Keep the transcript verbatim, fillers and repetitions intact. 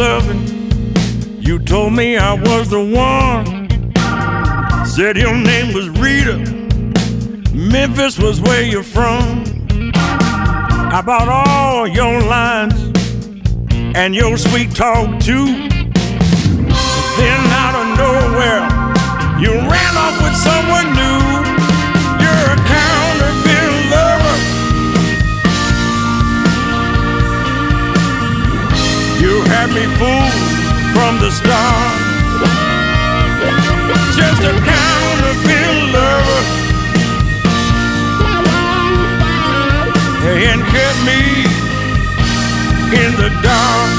loving. You told me I was the one. Said your name was Rita. Memphis was where you're from. I bought all your lines and your sweet talk too. Then out of nowhere, you ran off with someone new. You're a counterfeit lover. You had me fooled from the start. Just a counterfeit lover, and kept me in the dark.